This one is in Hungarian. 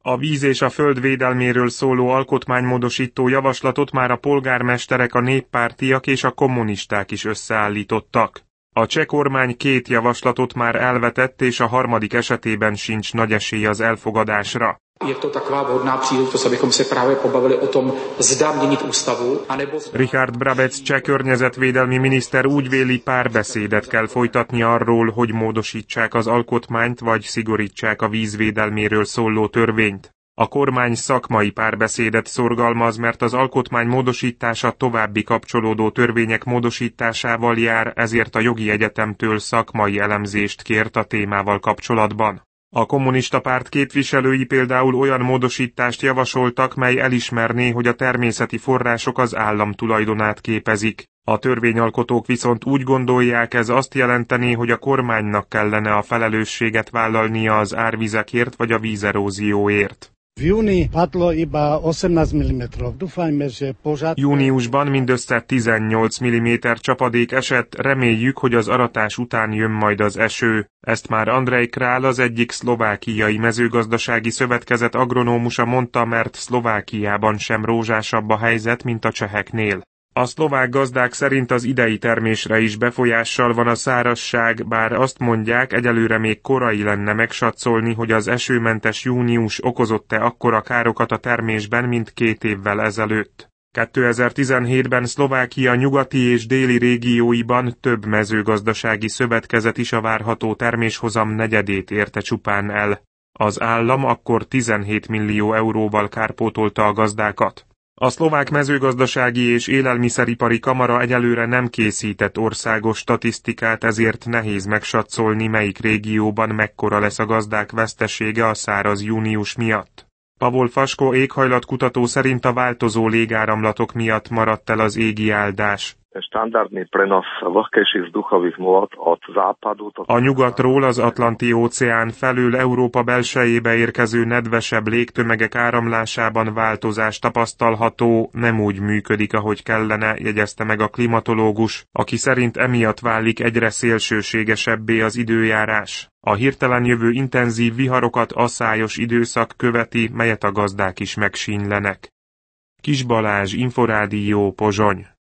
A víz és a föld védelméről szóló alkotmánymódosító javaslatot már a polgármesterek, a néppártiak és a kommunisták is összeállítottak. A cseh kormány 2 javaslatot már elvetett, és a harmadik esetében sincs nagy esély az elfogadásra. Richard Brabec cseh környezetvédelmi miniszter úgy véli, párbeszédet kell folytatni arról, hogy módosítsák az alkotmányt vagy szigorítsák a víz védelméről szóló törvényt. A kormány szakmai párbeszédet szorgalmaz, mert az alkotmány módosítása további kapcsolódó törvények módosításával jár, ezért a jogi egyetemtől szakmai elemzést kért a témával kapcsolatban. A kommunista párt képviselői például olyan módosítást javasoltak, mely elismerné, hogy a természeti források az állam tulajdonát képezik. A törvényalkotók viszont úgy gondolják, ez azt jelenteni, hogy a kormánynak kellene a felelősséget vállalnia az árvizekért vagy a vízerózióért. Júniusban mindössze 18 mm csapadék esett, reméljük, hogy az aratás után jön majd az eső. Ezt már Andrej Král, az egyik szlovákiai mezőgazdasági szövetkezet agronómusa mondta, mert Szlovákiában sem rózsásabb a helyzet, mint a cseheknél. A szlovák gazdák szerint az idei termésre is befolyással van a szárazság, bár azt mondják, egyelőre még korai lenne megsatszolni, hogy az esőmentes június okozott-e akkora károkat a termésben, mint 2 évvel ezelőtt. 2017-ben Szlovákia nyugati és déli régióiban több mezőgazdasági szövetkezet is a várható terméshozam negyedét érte csupán el. Az állam akkor 17 millió euróval kárpótolta a gazdákat. A szlovák mezőgazdasági és élelmiszeripari kamara egyelőre nem készített országos statisztikát, ezért nehéz megsatszolni, melyik régióban mekkora lesz a gazdák vesztesége a száraz június miatt. Pavol Fasko éghajlatkutató szerint a változó légáramlatok miatt maradt el az égi áldás. A nyugatról az Atlanti-óceán felől Európa belsejébe érkező nedvesebb légtömegek áramlásában változás tapasztalható, nem úgy működik, ahogy kellene, jegyezte meg a klimatológus, aki szerint emiatt válik egyre szélsőségesebbé az időjárás. A hirtelen jövő intenzív viharokat aszályos időszak követi, melyet a gazdák is megsínylenek. Kis Balázs, Inforádió, Pozsony.